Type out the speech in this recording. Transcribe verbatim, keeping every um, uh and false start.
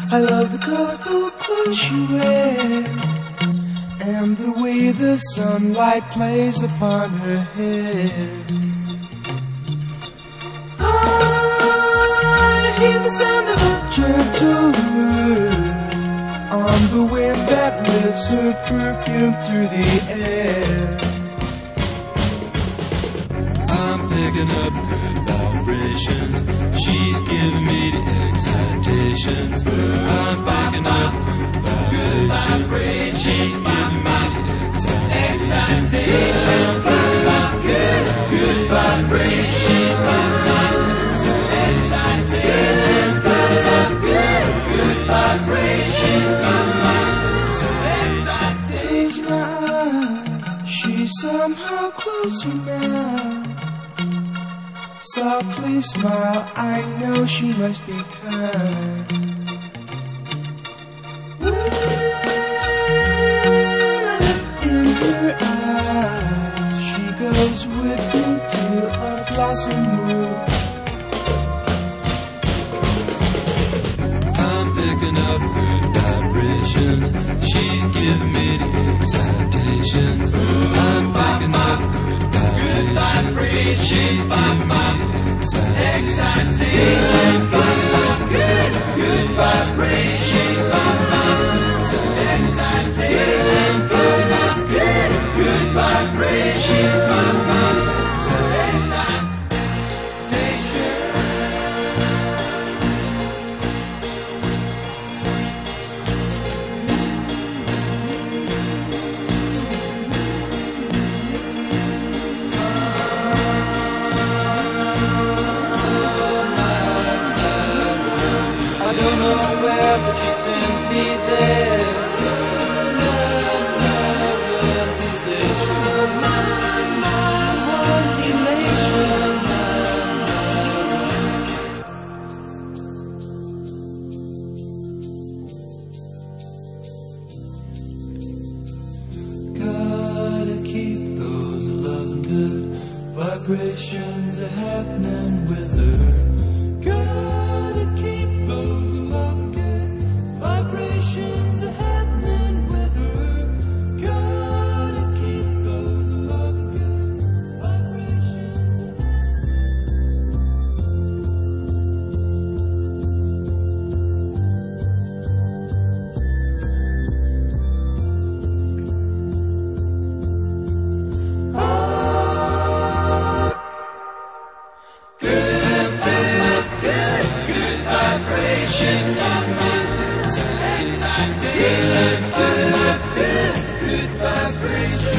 I love the colorful clothes she wears and the way the sunlight plays upon her hair. I hear the sound of a gentle word on the wind that lifts her perfume through the air. I'm picking up good vibrations. She's giving me the excitations. I'm picking up good vibrations. She's giving me the excitations. I'm picking up good, good vibrations. She's giving me the excitations. I'm picking up good, good vibrations. She's giving me the excitations. Close my eyes, she's somehow closer now. Softly smile, I know she must be kind. In her eyes, she goes with me to a blossom room. I'm picking up good vibrations. She's giving me the excitations. I'm picking up good vibrations. She's giving me excitations. Good, good vibrations. Excitations. Good, good vibrations. I don't know where, but she sends me there. Love, love, love, sensation. My, my, one elation. Gotta keep those loving good vibrations are happening with her. Gotta keep those loving good vibrations are happening with her. Gotta keep those loving good vibrations. Ah, good, good, good, good vibrations. Good, good, good, good vibrations.